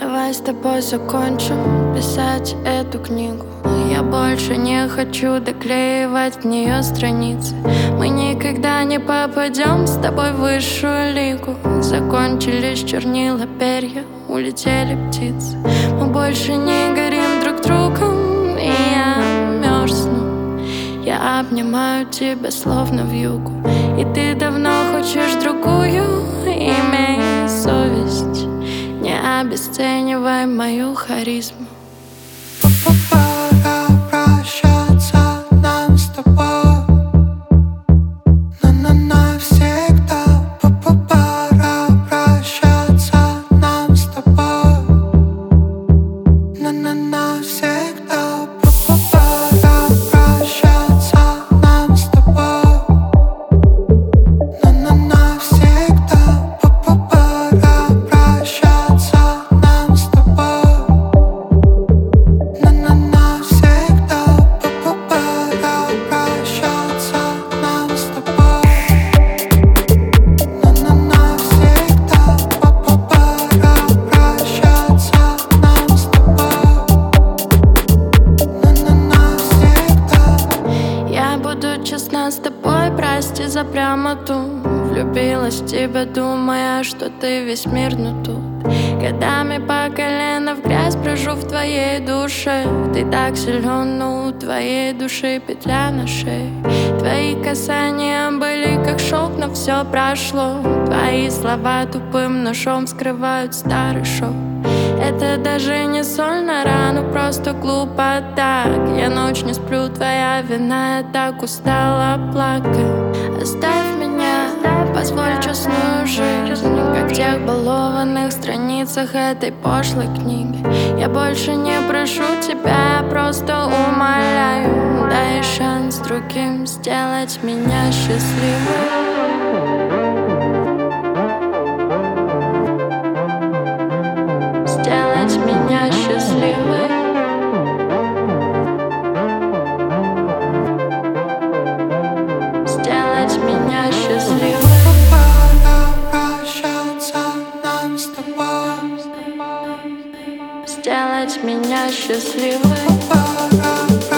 Давай с тобой закончим писать эту книгу. Я больше не хочу доклеивать в нее страницы. Мы никогда не попадем с тобой в высшую лигу. Закончились чернила, перья, улетели птицы. Мы больше не горим друг другом, и я мерзну. Я обнимаю тебя словно вьюгу, и ты давно хочешь другую. Имей совесть, не обесценивай мою харизму. Пора прощаться нам с тобой навсегда. Пора прощаться нам с тобой навсегда. Пора прощаться нам с тобой навсегда. Пора прощаться нам с тобой навсегда. Пора прощаться нам с тобой навсегда. Пора прощаться нам с тобой навсегда. Я буду честна с тобой, прости за прямоту. Влюбилась в тебя, думая, что ты весь мир, но тут годами по колено в грязь брожу в твоей душе. Ты так силен, но у твоей души петля на шее. Твои касания были как шелк, но все прошло. Твои слова тупым ножом вскрывают старый шов. Это даже не соль на рану, просто глупо так. Я ночь не сплю, твоя вина, я так устала плакать. Оставь меня, позволь честную жизнь, как в тех балованных страницах этой пошлой книги. Я больше не прошу тебя, я просто умоляю. Дай шанс другим сделать меня счастливой. Сделать меня счастливой. Сделать меня счастливой. Пора прощаться нам с тобой Сделать меня счастливой. Пора